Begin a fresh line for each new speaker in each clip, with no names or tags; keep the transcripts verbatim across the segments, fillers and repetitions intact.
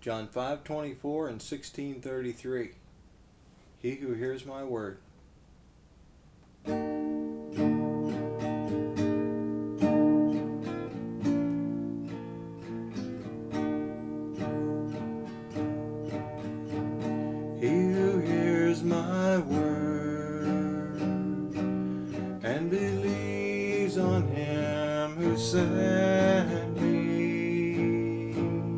John five twenty-four and sixteen thirty-three. He who hears my word. He who hears my word and believes on him who sent me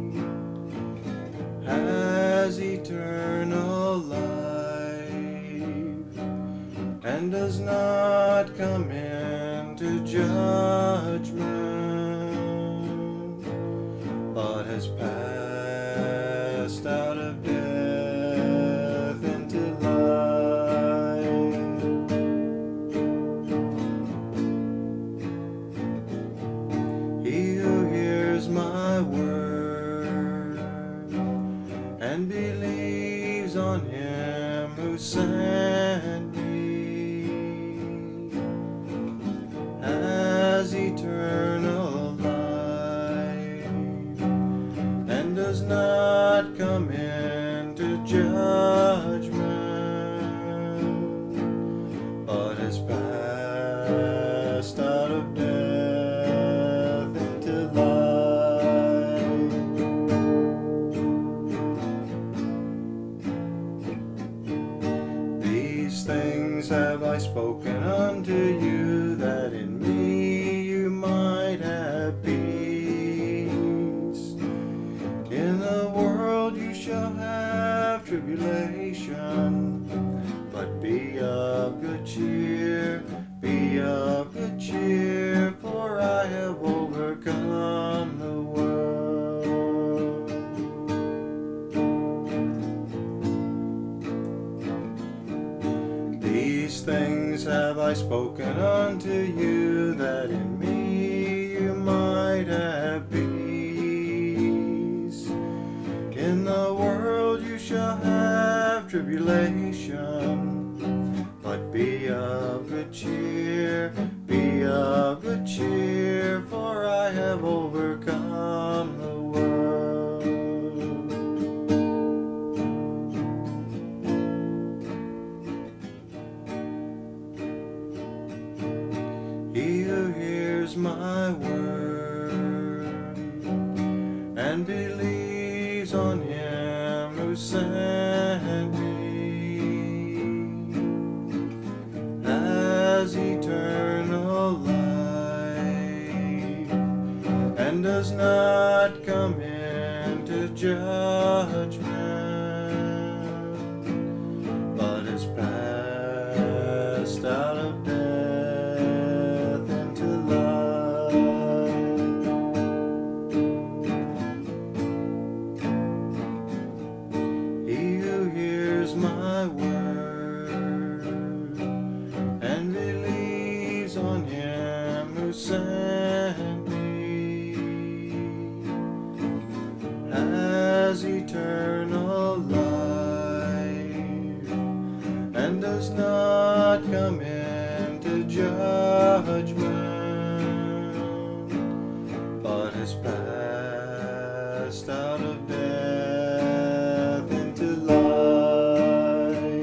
has eternal life and does not come into judgment, but has passed out of death into life. He who hears my word and believes on him who sent me has eternal life and does not come into judgment, but has passed out of death into life. These things have I spoken unto you, that in me you might have peace. In the world you shall have tribulation, but be of good cheer, be of good cheer, for I have overcome the world. These things have I spoken unto you, that in me you might have peace. In the world you shall have tribulation, but be of good cheer, be of good cheer, for I have overcome the world. He who hears my word and believes on him who sent me has eternal life and does not come into judgment, but is passed out of death into life. He who hears my word and believes on him who sent me has eternal life and does not come into judgment, but has passed out of death into life.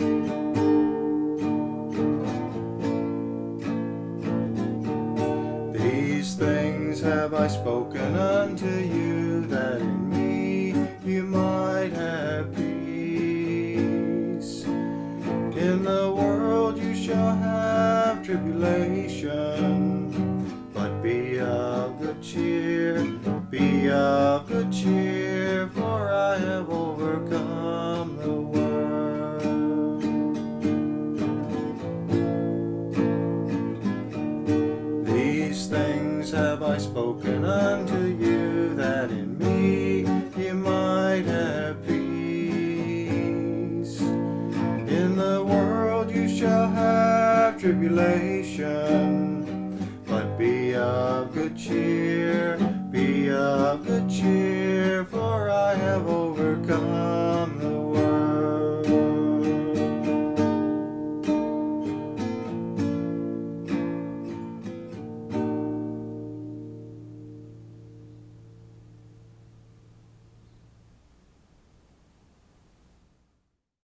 These things have I spoken unto you, that in me you might have peace. In the world you shall have tribulation, but be of good cheer, be of good cheer, for I have overcome the world. These things have I spoken unto you, that in me you might have peace. In the world you shall have tribulation, but be of good cheer, be of good cheer,